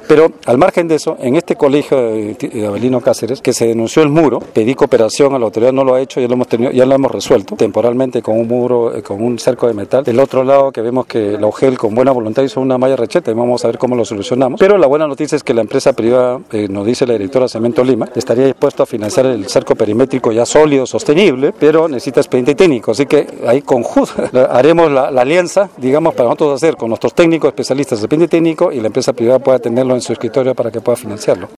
Pero al margen de eso, en este colegio de Avelino Cáceres, que se denunció el muro, pedí cooperación a la autoridad, no lo ha hecho, ya lo hemos resuelto temporalmente con un muro, con un cerco de metal. Del otro lado, que vemos que la UGEL con buena voluntad hizo una malla recheta y vamos a ver cómo lo solucionamos. Pero la buena noticia es que la empresa privada, nos dice la directora Cemento Lima, estaría dispuesto a financiar el cerco perimétrico ya sólido, sostenible, pero necesita expediente técnico, así que ahí haremos la alianza, digamos, para nosotros hacer con nuestros técnicos especialistas de expediente técnico y la empresa privada pueda tenerlo en su escritorio para que pueda financiarlo.